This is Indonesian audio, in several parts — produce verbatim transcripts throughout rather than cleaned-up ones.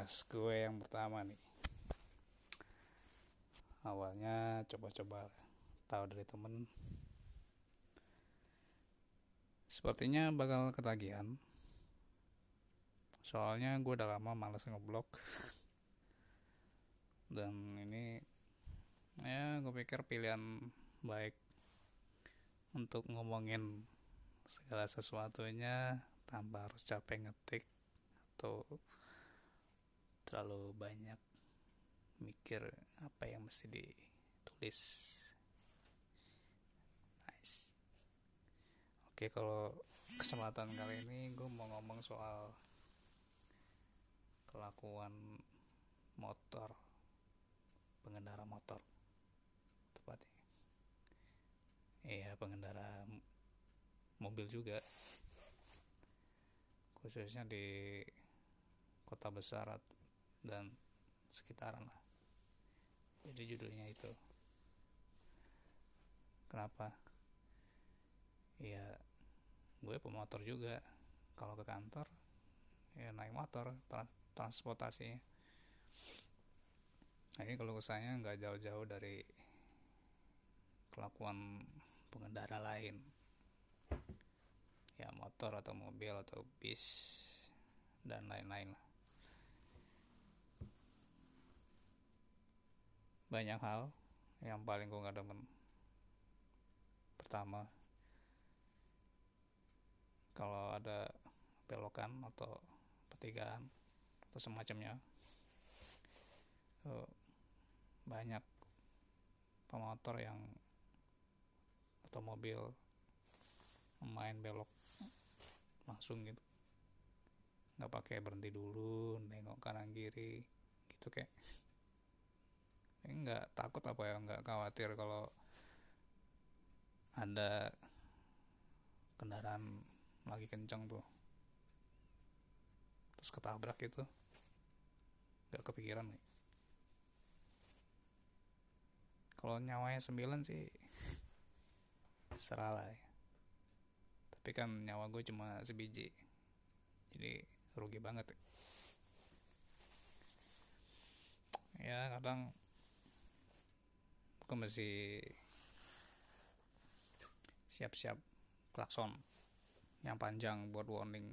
podcast gue yang pertama nih. Awalnya coba-coba tahu dari temen, sepertinya bakal ketagihan. Soalnya gue udah lama males ngeblok. Dan ini ya gue pikir pilihan baik untuk ngomongin segala sesuatunya tanpa harus capek ngetik atau terlalu banyak mikir apa yang mesti ditulis. Nice. Oke, kalau kesempatan kali ini gue mau ngomong soal kelakuan motor, pengendara motor tepatnya. Iya, pengendara mobil juga, khususnya di kota besar dan sekitaran lah. Jadi judulnya itu. Kenapa? Ya, gue pemotor juga. Kalau ke kantor, ya naik motor, trans- transportasinya. Nah, ini kalau saya nggak jauh-jauh dari kelakuan pengendara lain. Ya, motor atau mobil atau bis dan lain-lain lah. Banyak hal yang paling gue gak demen. Pertama, kalau ada belokan atau pertigaan atau semacamnya, uh, banyak pemotor yang atau mobil main belok langsung gitu, nggak pakai berhenti dulu, nengok kanan kiri gitu. Kayak nggak takut apa ya, nggak khawatir kalau ada kendaraan lagi kencang tuh terus ketabrak itu, nggak kepikiran nih. Kalau nyawanya sembilan sih terserah lah ya. Tapi kan nyawa gue cuma sebiji, jadi rugi banget ya. Kadang gue masih siap-siap klakson yang panjang buat warning.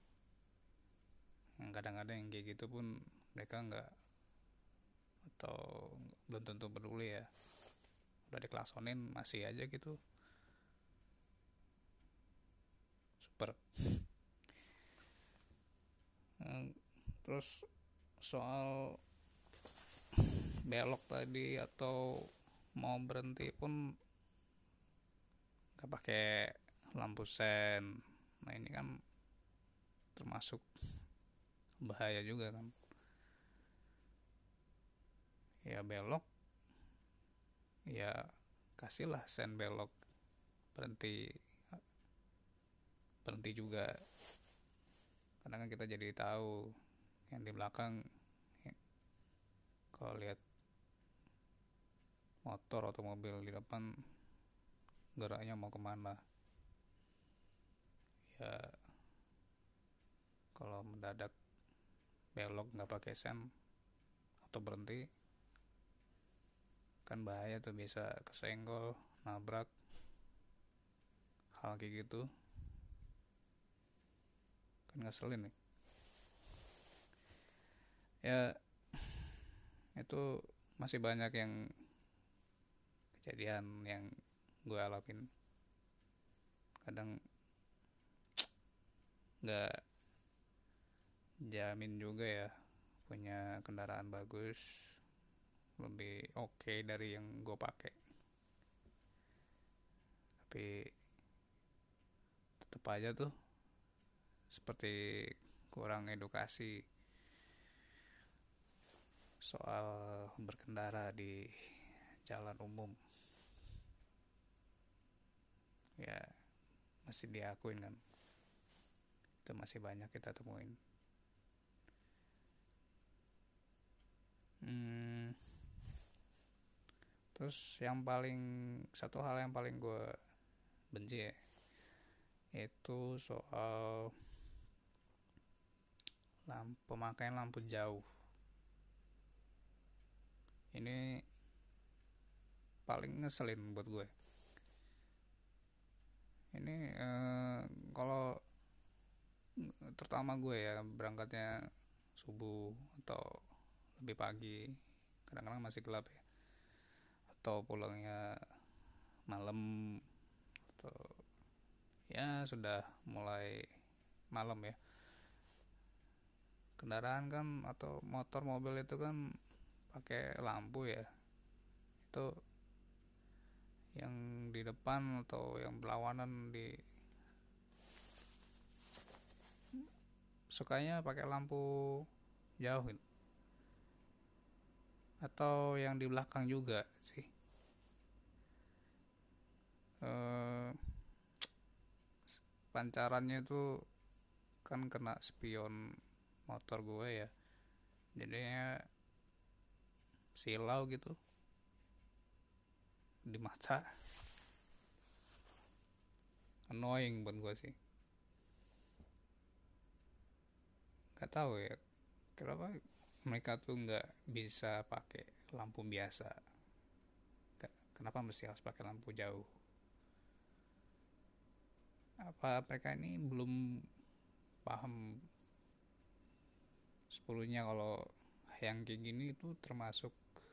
Yang kadang-kadang yang kayak gitu pun mereka nggak atau belum tentu peduli ya. Udah diklaksonin masih aja gitu, super. Terus soal belok tadi atau mau berhenti pun gak pakai lampu sen. Nah, ini kan termasuk bahaya juga kan. Ya belok, ya kasihlah sen belok, berhenti berhenti juga. Karena kan kita jadi tahu yang di belakang ya, kalau lihat motor atau mobil di depan geraknya mau kemana. Ya kalau mendadak belok nggak pakai sen atau berhenti kan bahaya tuh, bisa kesenggol, nabrak, hal kayak gitu kan ngeselin nih ya. Itu masih banyak yang kejadian yang gue alamin. Kadang nggak jamin juga ya punya kendaraan bagus lebih oke okay dari yang gue pakai, tapi tetap aja tuh seperti kurang edukasi soal berkendara di jalan umum. Ya masih diakuin kan, itu masih banyak kita temuin. hmm, Terus yang paling, satu hal yang paling gue benci ya, itu soal lampu, pemakaian lampu jauh. Ini paling ngeselin buat gue. Ini eh, kalau terutama gue ya berangkatnya subuh atau lebih pagi, kadang-kadang masih gelap ya, atau pulangnya malam, atau ya sudah mulai malam ya. Kendaraan kan atau motor mobil itu kan pakai lampu ya. Itu yang di depan atau yang berlawanan di sukanya pakai lampu jauh gitu. Atau yang di belakang juga sih. Eh, pancarannya itu kan kena spion motor gue ya, jadinya silau gitu di mata, annoying buat gue sih. Gak tahu ya kenapa mereka tuh nggak bisa pakai lampu biasa. Gak, kenapa mesti harus pakai lampu jauh? Apa mereka ini belum paham sepuluhnya kalau yang kayak gini itu termasuk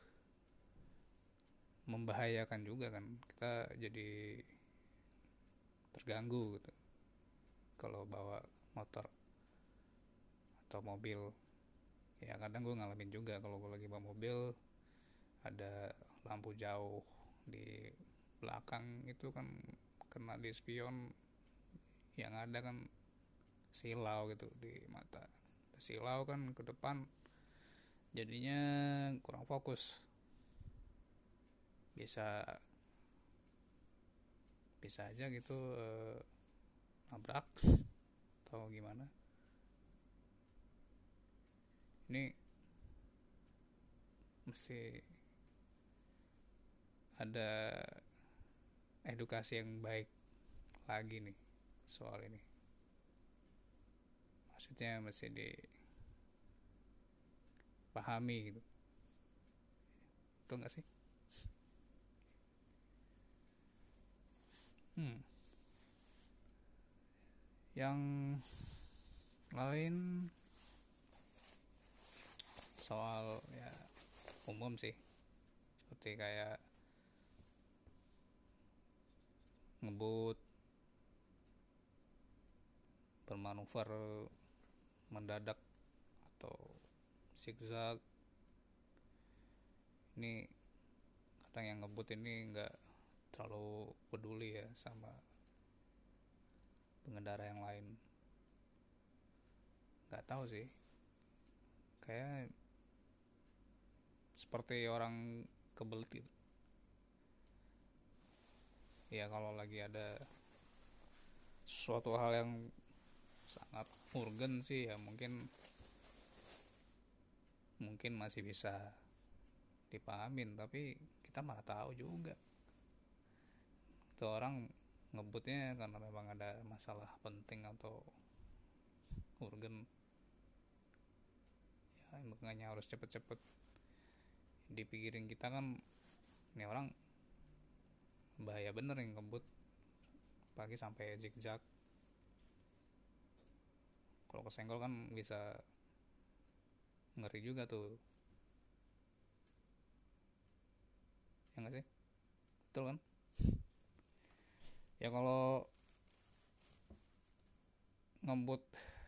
membahayakan juga kan, kita jadi terganggu gitu kalau bawa motor atau mobil. Ya kadang gue ngalamin juga kalau gue lagi bawa mobil ada lampu jauh di belakang itu kan kena di spion, yang ada kan silau gitu di mata, silau kan ke depan, jadinya kurang fokus, bisa bisa aja gitu eh, nabrak atau gimana. Ini mesti ada edukasi yang baik lagi nih soal ini, maksudnya mesti dipahami gitu, betul nggak sih? hmm. Yang lain soal ya umum sih, seperti kayak ngebut, bermanuver mendadak atau zigzag. Ini kadang yang ngebut ini nggak terlalu peduli ya sama pengendara yang lain. Nggak tahu sih, kayak seperti orang kebelet gitu ya. Kalau lagi ada suatu hal yang sangat urgen sih ya mungkin mungkin masih bisa dipahamin, tapi kita malah tahu juga itu orang ngebutnya karena memang ada masalah penting atau urgen ya, makanya harus cepet-cepet dipikirin. Kita kan ini orang bahaya bener yang ngebut pagi sampai zigzag, kalau kesenggol kan bisa ngeri juga tuh, ya nggak sih? Betul kan? Ya kalau ngebut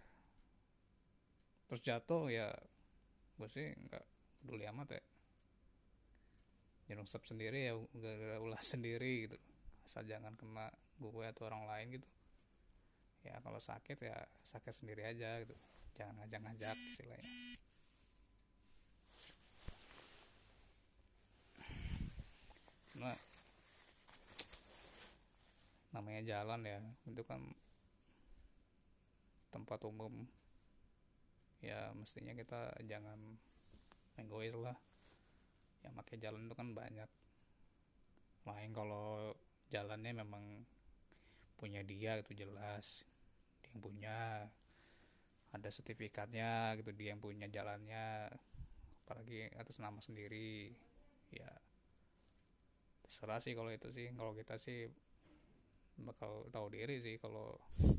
terus jatuh ya gue sih nggak peduli amat ya, jangan stop sendiri ya, gara-gara ulah sendiri gitu, asal jangan kena gue atau orang lain gitu ya. Kalau sakit ya sakit sendiri aja gitu, jangan ngajak-ngajak istilahnya. Nah, namanya jalan ya, itu kan tempat umum ya, mestinya kita jangan egois lah. Yang pakai jalan itu kan banyak. Lain kalau jalannya memang punya dia itu jelas, dia yang punya, ada sertifikatnya gitu, dia yang punya jalannya, apalagi atas nama sendiri. ya terserah sih. Kalau itu sih, kalau kita sih bakal tahu diri sih kalau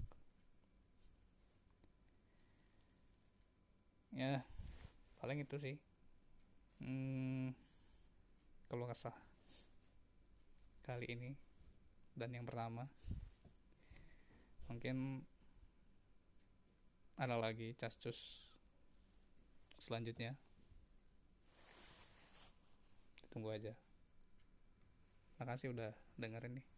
ya paling itu sih. hmm, Kalau nggak salah kali ini dan yang pertama, mungkin ada lagi cascus selanjutnya, tunggu aja. Makasih udah dengerin nih.